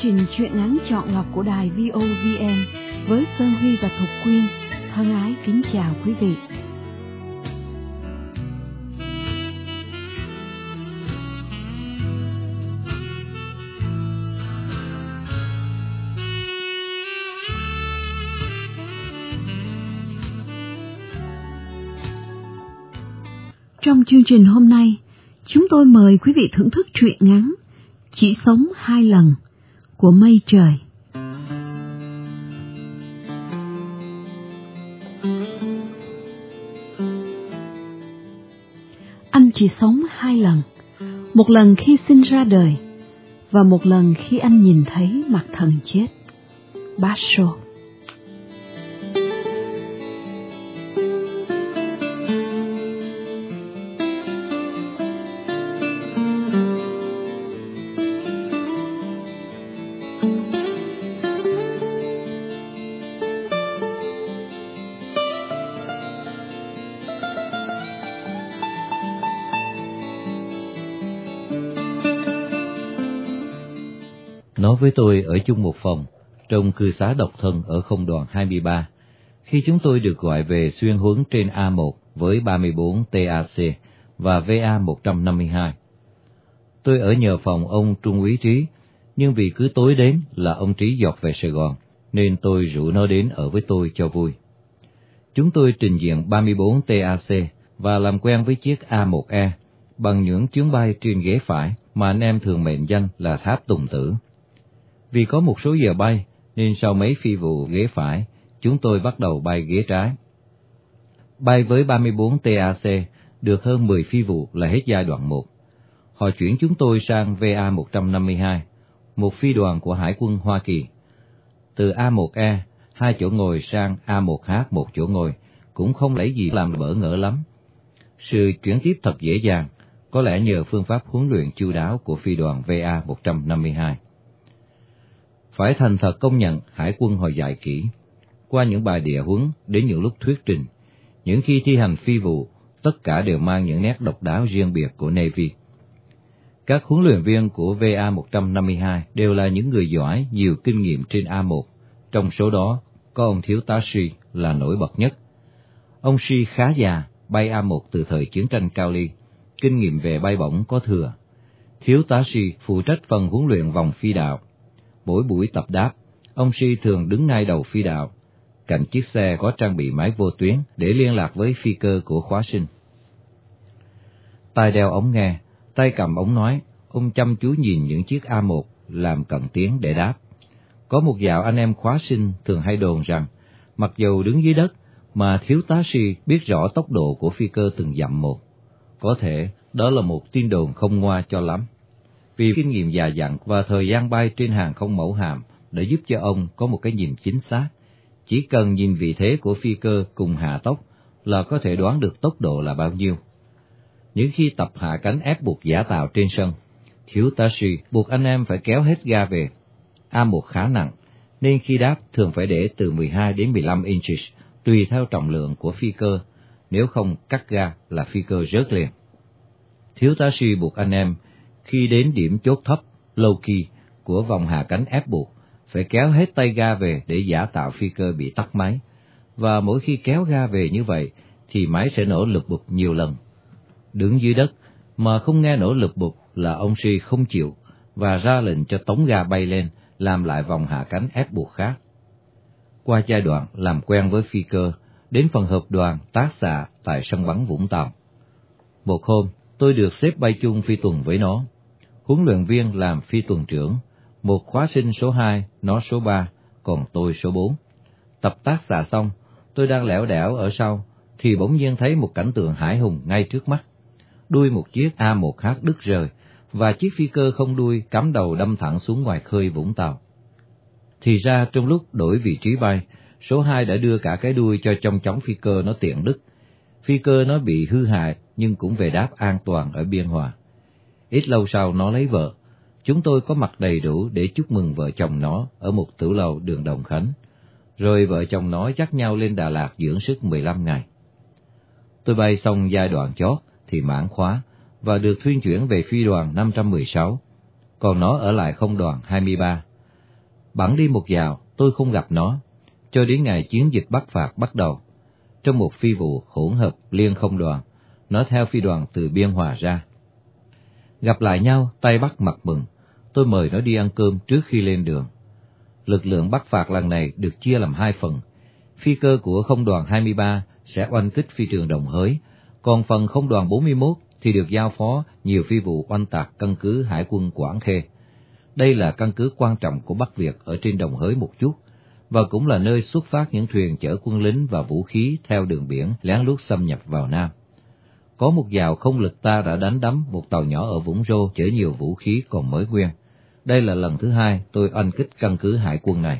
trình truyện ngắn chọn lọc của đài VOVN với Sơn Huy và Thục Quyên thân ái kính chào quý vị. Trong chương trình hôm nay, chúng tôi mời quý vị thưởng thức truyện ngắn Chỉ sống 2 lần của Mây Trời. Anh chỉ sống 2 lần, một lần khi sinh ra đời và một lần khi anh nhìn thấy mặt thần chết, Basho. Nó với tôi ở chung một phòng, trong cư xá độc thân ở không đoàn 23, khi chúng tôi được gọi về xuyên huấn trên A1 với 34 TAC và VA 152. Tôi ở nhờ phòng ông Trung úy Trí, nhưng vì cứ tối đến là ông Trí dọt về Sài Gòn, nên tôi rủ nó đến ở với tôi cho vui. Chúng tôi trình diện 34 TAC và làm quen với chiếc A1E bằng những chuyến bay trên ghế phải mà anh em thường mệnh danh là tháp Tùng Tử. Vì có một số giờ bay, nên sau mấy phi vụ ghế phải, chúng tôi bắt đầu bay ghế trái. Bay với 34 TAC được hơn 10 phi vụ là hết giai đoạn 1. Họ chuyển chúng tôi sang VA 152, một phi đoàn của Hải quân Hoa Kỳ. Từ A1E, 2 chỗ ngồi sang A1H 1 chỗ ngồi, cũng không lấy gì làm bỡ ngỡ lắm. Sự chuyển tiếp thật dễ dàng, có lẽ nhờ phương pháp huấn luyện chu đáo của phi đoàn VA 152. Phải thành thật công nhận Hải quân họ dạy kỹ, qua những bài địa huấn đến những lúc thuyết trình, những khi thi hành phi vụ, tất cả đều mang những nét độc đáo riêng biệt của Navy. Các huấn luyện viên của VA 152 đều là những người giỏi, nhiều kinh nghiệm trên A1, trong số đó có ông thiếu tá Shi là nổi bật nhất. Ông Shi khá già, bay A1 từ thời chiến tranh Cao Ly, kinh nghiệm về bay bổng có thừa. Thiếu tá Shi phụ trách phần huấn luyện vòng phi đạo. Mỗi buổi tập đáp, ông Shi thường đứng ngay đầu phi đạo, cạnh chiếc xe có trang bị máy vô tuyến để liên lạc với phi cơ của khóa sinh. Tai đeo ống nghe, tay cầm ống nói, ông chăm chú nhìn những chiếc A1 làm cận tiến để đáp. Có một dạo anh em khóa sinh thường hay đồn rằng, mặc dù đứng dưới đất, mà thiếu tá Shi biết rõ tốc độ của phi cơ từng dặm một. Có thể đó là một tin đồn không ngoa cho lắm. Vì kinh nghiệm già dặn và thời gian bay trên hàng không mẫu hạm đã giúp cho ông có một cái nhìn chính xác. Chỉ cần nhìn vị thế của phi cơ cùng hạ tốc là có thể đoán được tốc độ là bao nhiêu. Những khi tập hạ cánh ép buộc giả tạo trên sân, thiếu tá Shi buộc anh em phải kéo hết ga về. A1 khá nặng, nên khi đáp thường phải để từ 12 đến 15 inches, tùy theo trọng lượng của phi cơ, nếu không cắt ga là phi cơ rớt liền. Thiếu tá Shi buộc anh em khi đến điểm chốt thấp, low key, của vòng hạ cánh ép buộc, phải kéo hết tay ga về để giả tạo phi cơ bị tắt máy, và mỗi khi kéo ga về như vậy, thì máy sẽ nổ lụp bụp nhiều lần. Đứng dưới đất, mà không nghe nổ lụp bụp là ông Shi không chịu, và ra lệnh cho tống ga bay lên, làm lại vòng hạ cánh ép buộc khác. Qua giai đoạn làm quen với phi cơ, đến phần hợp đoàn tác xạ tại sân bắn Vũng Tàu. Một hôm, tôi được xếp bay chung phi tuần với nó. Huấn luyện viên làm phi tuần trưởng, một khóa sinh số 2, nó số 3, còn tôi số 4. Tập tác xạ xong, tôi đang lẻo đẻo ở sau, thì bỗng nhiên thấy một cảnh tượng hãi hùng ngay trước mắt. Đuôi một chiếc A1H đứt rời, và chiếc phi cơ không đuôi cắm đầu đâm thẳng xuống ngoài khơi Vũng Tàu. Thì ra trong lúc đổi vị trí bay, số 2 đã đưa cả cái đuôi cho trong chóng phi cơ nó tiện đứt. Phi cơ nó bị hư hại nhưng cũng về đáp an toàn ở Biên Hòa. Ít lâu sau nó lấy vợ, chúng tôi có mặt đầy đủ để chúc mừng vợ chồng nó ở một tử lầu đường Đồng Khánh. Rồi vợ chồng nó dắt nhau lên Đà Lạt dưỡng sức 15 ngày. Tôi bay xong giai đoạn chót thì mãn khóa và được thuyên chuyển về phi đoàn 516, còn nó ở lại không đoàn 23. Bẵng đi một dạo, tôi không gặp nó, cho đến ngày chiến dịch Bắc phạt bắt đầu. Trong một phi vụ hỗn hợp liên không đoàn, nó theo phi đoàn từ Biên Hòa ra. Gặp lại nhau, tay bắt mặt mừng, tôi mời nó đi ăn cơm trước khi lên đường. Lực lượng Bắc phạt lần này được chia làm 2 phần. Phi cơ của không đoàn 23 sẽ oanh kích phi trường Đồng Hới, còn phần không đoàn 41 thì được giao phó nhiều phi vụ oanh tạc căn cứ Hải quân Quảng Khê. Đây là căn cứ quan trọng của Bắc Việt ở trên Đồng Hới một chút, và cũng là nơi xuất phát những thuyền chở quân lính và vũ khí theo đường biển lén lút xâm nhập vào Nam. Có một dạo không lực ta đã đánh đắm một tàu nhỏ ở Vũng Rô chở nhiều vũ khí còn mới nguyên. Đây là lần thứ 2 tôi oanh kích căn cứ hải quân này.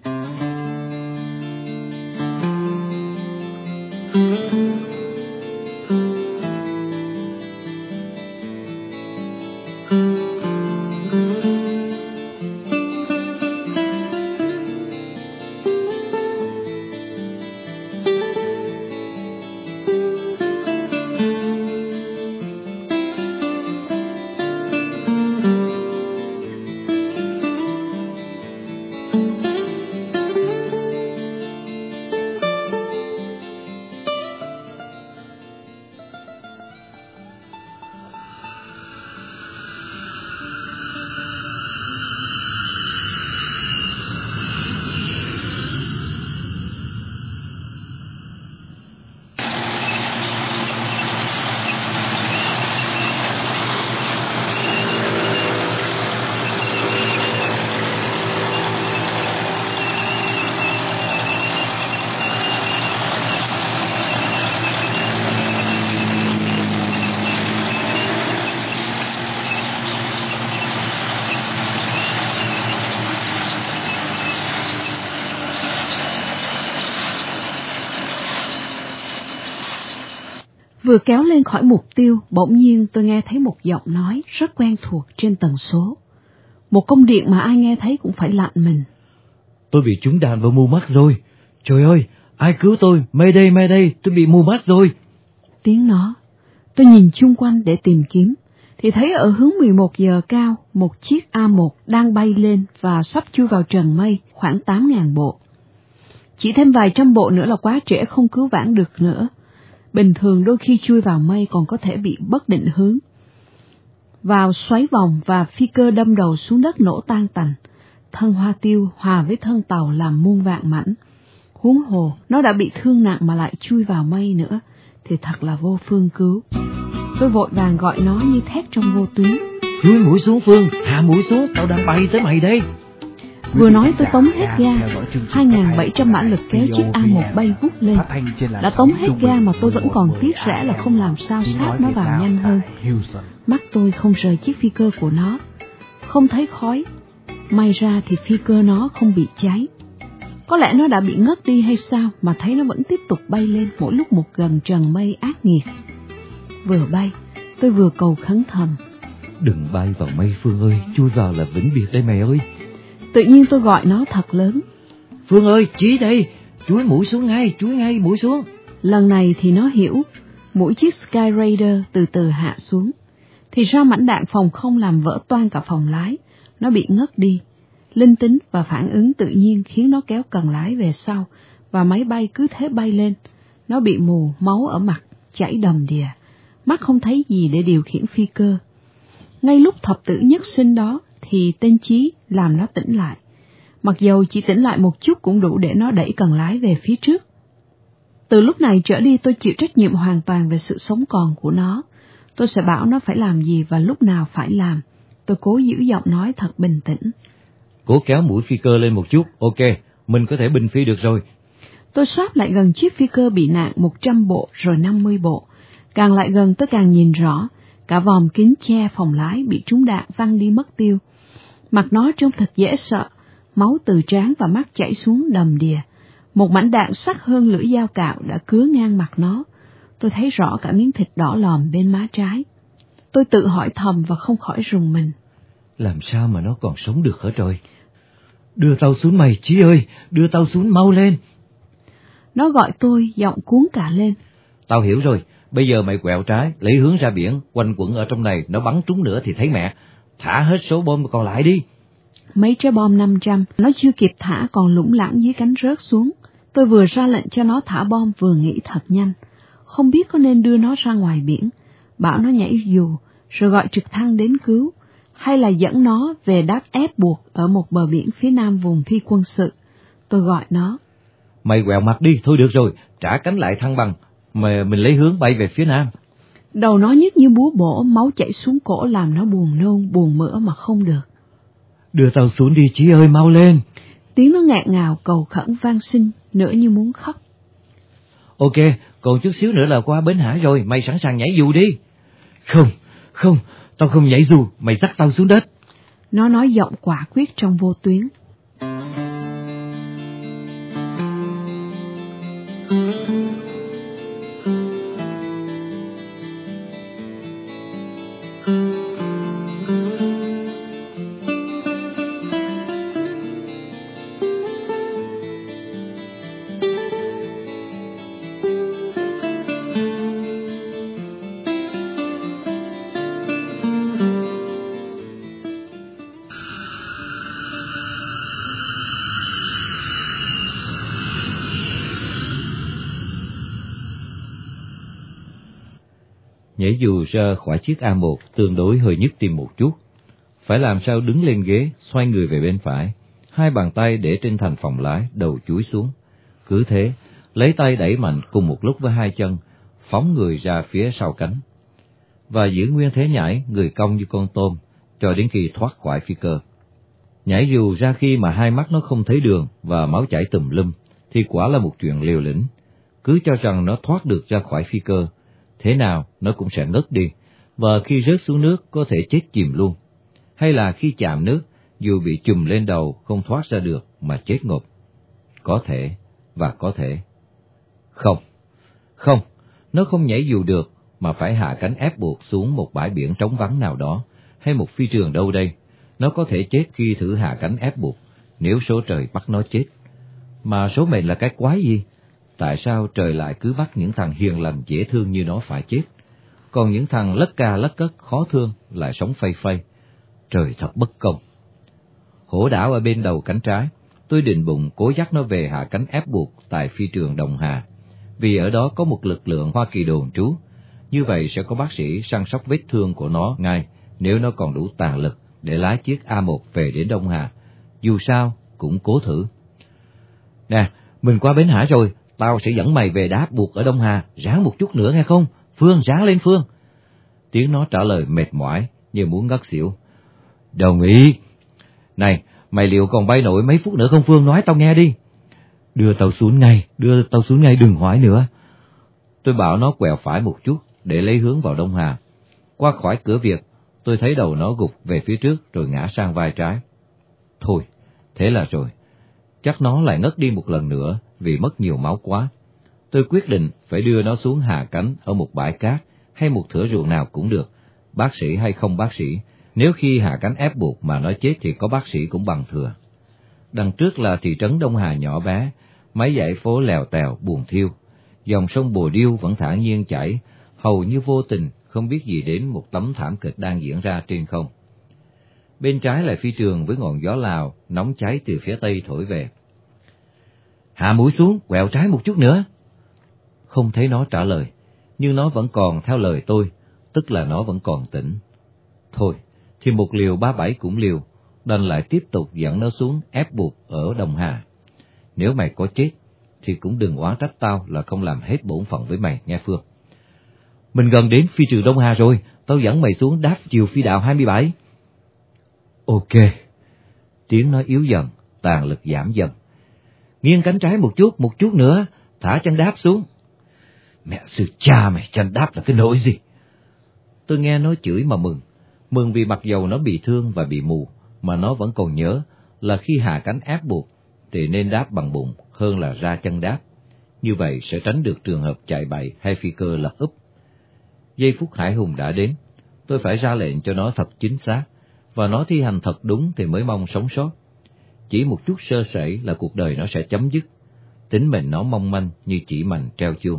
Vừa kéo lên khỏi mục tiêu, bỗng nhiên tôi nghe thấy một giọng nói rất quen thuộc trên tần số. Một công điện mà ai nghe thấy cũng phải lạnh mình. Tôi bị trúng đạn vào mù mắt rồi. Trời ơi, ai cứu tôi, Mayday, tôi bị mù mắt rồi. Tiếng nó, tôi nhìn chung quanh để tìm kiếm, thì thấy ở hướng 11 giờ cao, một chiếc A1 đang bay lên và sắp chui vào trần mây khoảng 8.000 bộ. Chỉ thêm vài trăm bộ nữa là quá trễ, không cứu vãn được nữa. Bình thường đôi khi chui vào mây còn có thể bị bất định hướng, vào xoáy vòng và phi cơ đâm đầu xuống đất nổ tan tành. Thân hoa tiêu hòa với thân tàu làm muôn vạn mảnh. Huống hồ, nó đã bị thương nặng mà lại chui vào mây nữa, thì thật là vô phương cứu. Tôi vội vàng gọi nó như thét trong vô tuyến. Chui mũi xuống Phương, hạ mũi xuống, tao đang bay tới mày đây. Vừa nói tôi tống hết ga, 2.700 mã lực kéo chiếc A1 bay vút lên. Đã tống hết ga mà tôi vẫn còn tiếc rẻ là không làm sao sát nó vào nhanh hơn. Mắt tôi không rời chiếc phi cơ của nó, không thấy khói. May ra thì phi cơ nó không bị cháy. Có lẽ nó đã bị ngất đi hay sao mà thấy nó vẫn tiếp tục bay lên mỗi lúc một gần trần mây ác nghiệt. Vừa bay, tôi vừa cầu khấn thầm. Đừng bay vào mây Phương ơi, chui vào là vĩnh biệt đây mày ơi. Tự nhiên tôi gọi nó thật lớn. Phương ơi, Chí đây, chuối mũi xuống ngay, chuối ngay, mũi xuống. Lần này thì nó hiểu, mũi chiếc Sky Raider từ từ hạ xuống. Thì ra mảnh đạn phòng không làm vỡ toang cả phòng lái, nó bị ngất đi. Linh tính và phản ứng tự nhiên khiến nó kéo cần lái về sau, và máy bay cứ thế bay lên. Nó bị mù, máu ở mặt, chảy đầm đìa, mắt không thấy gì để điều khiển phi cơ. Ngay lúc thập tử nhất sinh đó, thì tên Chí làm nó tỉnh lại. Mặc dầu chỉ tỉnh lại một chút cũng đủ để nó đẩy cần lái về phía trước. Từ lúc này trở đi tôi chịu trách nhiệm hoàn toàn về sự sống còn của nó. Tôi sẽ bảo nó phải làm gì và lúc nào phải làm. Tôi cố giữ giọng nói thật bình tĩnh. Cố kéo mũi phi cơ lên một chút, ok, mình có thể bình phi được rồi. Tôi sáp lại gần chiếc phi cơ bị nạn 100 bộ rồi 50 bộ. Càng lại gần tôi càng nhìn rõ, cả vòm kính che phòng lái bị trúng đạn văng đi mất tiêu. Mặt nó trông thật dễ sợ, máu từ trán và mắt chảy xuống đầm đìa. Một mảnh đạn sắc hơn lưỡi dao cạo đã cứa ngang mặt nó. Tôi thấy rõ cả miếng thịt đỏ lòm bên má trái. Tôi tự hỏi thầm và không khỏi rùng mình. Làm sao mà nó còn sống được hả trời? Đưa tao xuống mày Chí ơi, đưa tao xuống mau lên. Nó gọi tôi, giọng cuốn cả lên. Tao hiểu rồi, bây giờ mày quẹo trái, lấy hướng ra biển, quanh quẩn ở trong này, nó bắn trúng nữa thì thấy mẹ. Thả hết số bom còn lại đi. mấy trái bom 500, nó chưa kịp thả còn lủng lẳng dưới cánh rớt xuống. Tôi vừa ra lệnh cho nó thả bom vừa nghĩ thật nhanh, không biết có nên đưa nó ra ngoài biển, bảo nó nhảy dù, rồi gọi trực thăng đến cứu, hay là dẫn nó về đáp ép buộc ở một bờ biển phía nam vùng phi quân sự. Tôi gọi nó. Mày quẹo mặt đi, thôi được rồi, trả cánh lại thăng bằng, mà mình lấy hướng bay về phía nam. Đầu nó nhức như búa bổ, máu chảy xuống cổ làm nó buồn nôn, buồn mỡ mà không được. Đưa tao xuống đi Chí ơi, mau lên. Tiếng nó nghẹn ngào cầu khẩn van xin, nửa như muốn khóc. Ok, còn chút xíu nữa là qua bến Hải rồi, mày sẵn sàng nhảy dù đi. Không, tao không nhảy dù, mày dắt tao xuống đất. Nó nói giọng quả quyết trong vô tuyến. Nhảy dù ra khỏi chiếc A1 tương đối hơi nhức tim một chút. Phải làm sao đứng lên ghế, xoay người về bên phải, hai bàn tay để trên thành phòng lái, đầu chúi xuống. Cứ thế, lấy tay đẩy mạnh cùng một lúc với hai chân, phóng người ra phía sau cánh. Và giữ nguyên thế nhảy, người cong như con tôm, cho đến khi thoát khỏi phi cơ. Nhảy dù ra khi mà hai mắt nó không thấy đường và máu chảy tùm lum, thì quả là một chuyện liều lĩnh. Cứ cho rằng nó thoát được ra khỏi phi cơ, thế nào nó cũng sẽ ngất đi, và khi rớt xuống nước có thể chết chìm luôn. Hay là khi chạm nước, dù bị chùm lên đầu không thoát ra được mà chết ngộp. Có thể, và có thể. Không, nó không nhảy dù được, mà phải hạ cánh ép buộc xuống một bãi biển trống vắng nào đó, hay một phi trường đâu đây. Nó có thể chết khi thử hạ cánh ép buộc, nếu số trời bắt nó chết. Mà số mệnh là cái quái gì? Tại sao trời lại cứ bắt những thằng hiền lành dễ thương như nó phải chết, còn những thằng lất ca lất cất khó thương lại sống phây phây? Trời thật bất công. Hổ đảo ở bên đầu cánh trái, tôi định bụng cố dắt nó về hạ cánh ép buộc tại phi trường Đồng Hà, vì ở đó có một lực lượng Hoa Kỳ đồn trú. Như vậy sẽ có bác sĩ săn sóc vết thương của nó ngay, nếu nó còn đủ tàn lực để lái chiếc A1 về đến Đông Hà. Dù sao cũng cố thử. Nè, mình qua bến Hải rồi, tao sẽ dẫn mày về đáp buộc ở Đông Hà, ráng một chút nữa nghe không? Phương, ráng lên Phương. Tiếng nó trả lời mệt mỏi như muốn ngất xỉu. Đồng ý. Này, mày liệu còn bay nổi mấy phút nữa không Phương, nói tao nghe đi. Đưa tao xuống ngay, đừng hoài nữa. Tôi bảo nó quẹo phải một chút để lấy hướng vào Đông Hà. Qua khỏi cửa Việt, tôi thấy đầu nó gục về phía trước rồi ngã sang vai trái. Thôi, thế là rồi. Chắc nó lại ngất đi một lần nữa vì mất nhiều máu quá. Tôi quyết định phải đưa nó xuống hạ cánh ở một bãi cát hay một thửa ruộng nào cũng được, bác sĩ hay không bác sĩ. Nếu khi hạ cánh ép buộc mà nó chết thì có bác sĩ cũng bằng thừa. Đằng trước là thị trấn Đông Hà nhỏ bé, mấy dãy phố lèo tèo buồn thiêu. Dòng sông Bồ Điêu vẫn thản nhiên chảy, hầu như vô tình, không biết gì đến một tấm thảm kịch đang diễn ra trên không. Bên trái là phi trường với ngọn gió Lào, nóng cháy từ phía tây thổi về. Hạ mũi xuống, quẹo trái một chút nữa. Không thấy nó trả lời, nhưng nó vẫn còn theo lời tôi, tức là nó vẫn còn tỉnh. Thôi, thì một liều 37 cũng liều, đành lại tiếp tục dẫn nó xuống ép buộc ở Đồng Hà. Nếu mày có chết, thì cũng đừng oán trách tao là không làm hết bổn phận với mày nghe Phương. Mình gần đến phi trường Đông Hà rồi, tao dẫn mày xuống đáp chiều phi đạo 27. Ok. Tiếng nó yếu dần, tàn lực giảm dần. Nghiêng cánh trái một chút nữa, thả chân đáp xuống. Mẹ sư cha mày, chân đáp là cái nỗi gì? Tôi nghe nó chửi mà mừng vì mặc dầu nó bị thương và bị mù, mà nó vẫn còn nhớ là khi hạ cánh ép buộc thì nên đáp bằng bụng hơn là ra chân đáp. Như vậy sẽ tránh được trường hợp chạy bậy hay phi cơ lật úp. Giây phút hãi hùng đã đến, tôi phải ra lệnh cho nó thật chính xác, và nó thi hành thật đúng thì mới mong sống sót. Chỉ một chút sơ sẩy là cuộc đời nó sẽ chấm dứt, tính mệnh nó mong manh như chỉ mành treo chuông.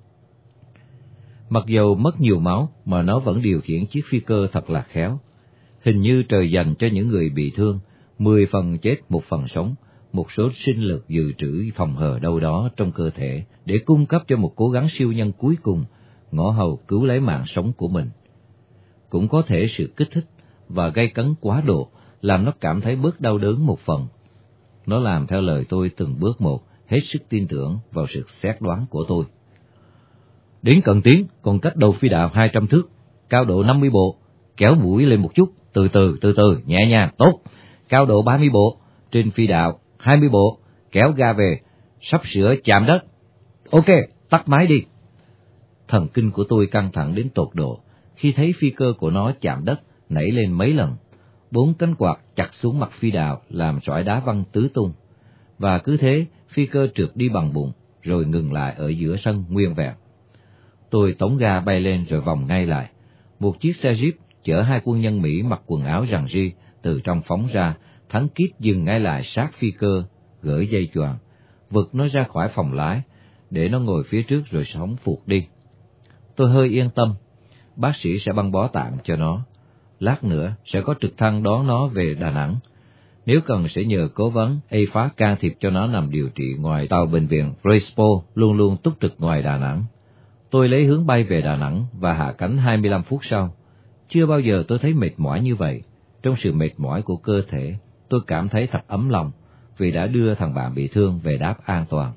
Mặc dầu mất nhiều máu mà nó vẫn điều khiển chiếc phi cơ thật là khéo. Hình như trời dành cho những người bị thương 10 phần chết 1 phần sống, một số sinh lực dự trữ phòng hờ đâu đó trong cơ thể để cung cấp cho một cố gắng siêu nhân cuối cùng, ngõ hầu cứu lấy mạng sống của mình. Cũng có thể sự kích thích và gay cấn quá độ làm nó cảm thấy bớt đau đớn một phần. Nó làm theo lời tôi từng bước một, hết sức tin tưởng vào sự xét đoán của tôi. Đến cận tiến, còn cách đầu phi đạo 200 thước, cao độ 50 bộ, kéo mũi lên một chút, từ từ, nhẹ nhàng, tốt. Cao độ 30 bộ, trên phi đạo 20 bộ, kéo ga về, sắp sửa chạm đất. Ok, tắt máy đi. Thần kinh của tôi căng thẳng đến tột độ khi thấy phi cơ của nó chạm đất, nảy lên mấy lần. 4 cánh quạt chặt xuống mặt phi đạo làm sỏi đá văng tứ tung. Và cứ thế, phi cơ trượt đi bằng bụng, rồi ngừng lại ở giữa sân nguyên vẹn. Tôi tống ga bay lên rồi vòng ngay lại. Một chiếc xe Jeep chở 2 quân nhân Mỹ mặc quần áo rằn ri từ trong phóng ra, thắng kíp dừng ngay lại sát phi cơ, gỡ dây choàng, vực nó ra khỏi phòng lái, để nó ngồi phía trước rồi phóng phụt đi. Tôi hơi yên tâm, bác sĩ sẽ băng bó tạm cho nó. Lát nữa sẽ có trực thăng đón nó về Đà Nẵng. Nếu cần sẽ nhờ cố vấn AFAS can thiệp cho nó nằm điều trị ngoài tàu bệnh viện Crespo luôn luôn túc trực ngoài Đà Nẵng. Tôi lấy hướng bay về Đà Nẵng và hạ cánh 25 phút sau. Chưa bao giờ tôi thấy mệt mỏi như vậy. Trong sự mệt mỏi của cơ thể, tôi cảm thấy thật ấm lòng vì đã đưa thằng bạn bị thương về đáp an toàn.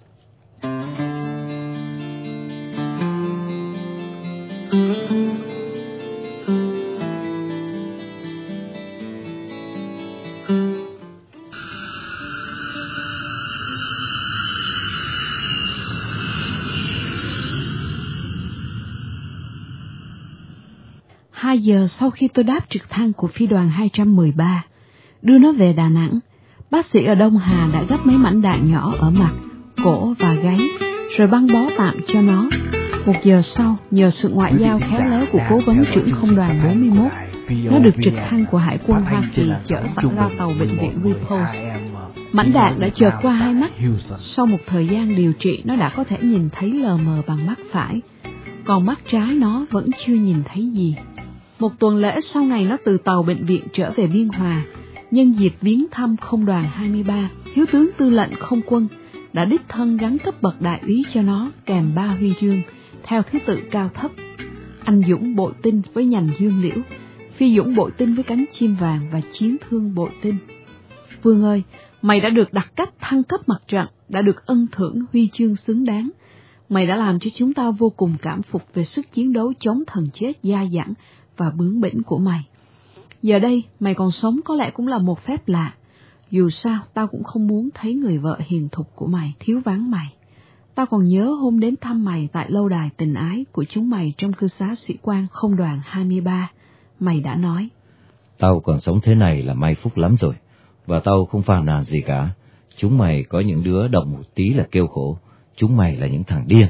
Hai giờ sau khi tôi đáp trực thăng của phi đoàn 213, đưa nó về Đà Nẵng, bác sĩ ở Đông Hà đã gấp mấy mảnh đạn nhỏ ở mặt, cổ và gáy, rồi băng bó tạm cho nó. 1 giờ sau, nhờ sự ngoại giao khéo léo của cố vấn trưởng không đoàn 41, nó được trực thăng của Hải quân Hoa Kỳ chở thẳng ra tàu bệnh viện Repulse. Mảnh đạn đã chợt qua hai mắt. Sau một thời gian điều trị, nó đã có thể nhìn thấy lờ mờ bằng mắt phải, còn mắt trái nó vẫn chưa nhìn thấy gì. 1 tuần lễ sau ngày nó từ tàu bệnh viện trở về Biên Hòa, nhân dịp viếng thăm không đoàn 23, Thiếu tướng Tư lệnh Không quân đã đích thân gắn cấp bậc đại úy cho nó kèm 3 huy chương theo thứ tự cao thấp: anh dũng bội tinh với nhành dương liễu, phi dũng bội tinh với cánh chim vàng và chiến thương bội tinh. Vương ơi, mày đã được đặt cách thăng cấp mặt trận, đã được ân thưởng huy chương xứng đáng. Mày đã làm cho chúng ta vô cùng cảm phục về sức chiến đấu chống thần chết dai dẳng và bướng bỉnh của mày. Giờ đây, mày còn sống có lẽ cũng là một phép lạ. Dù sao, tao cũng không muốn thấy người vợ hiền thục của mày thiếu vắng mày. Tao còn nhớ hôm đến thăm mày tại lâu đài tình ái của chúng mày trong cư xá sĩ quan không đoàn 23. Mày đã nói: Tao còn sống thế này là may phúc lắm rồi, và tao không phàn nàn gì cả. Chúng mày có những đứa động một tí là kêu khổ, chúng mày là những thằng điên.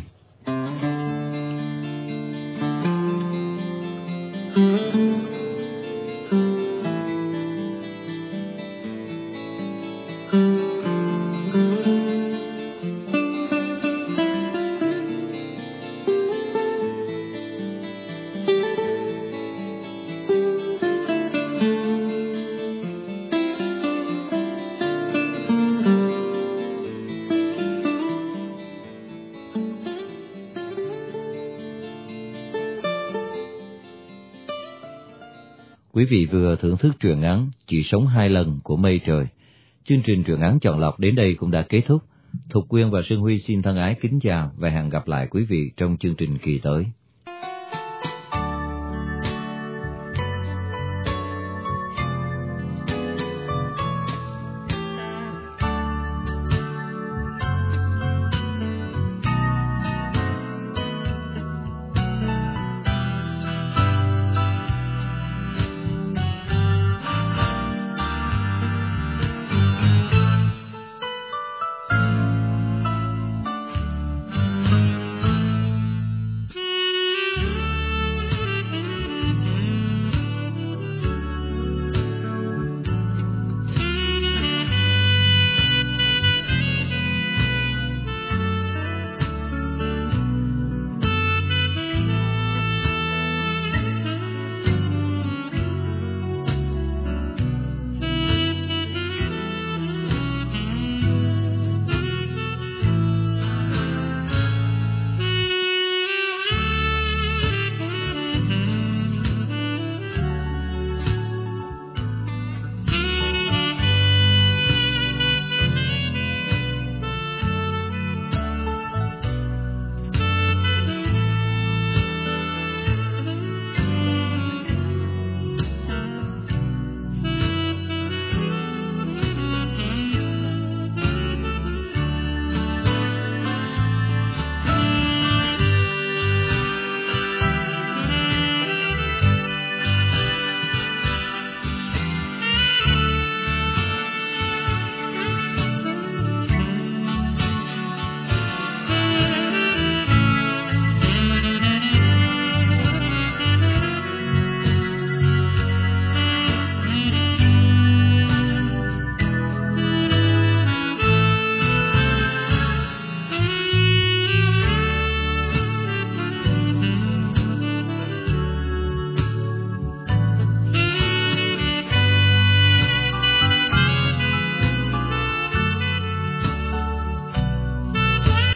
Quý vị vừa thưởng thức truyện ngắn Chỉ sống 2 lần của Mây Trời. Chương trình truyện ngắn chọn lọc đến đây cũng đã kết thúc. Thục Quyên và Sơn Huy xin thân ái kính chào và hẹn gặp lại quý vị trong chương trình kỳ tới.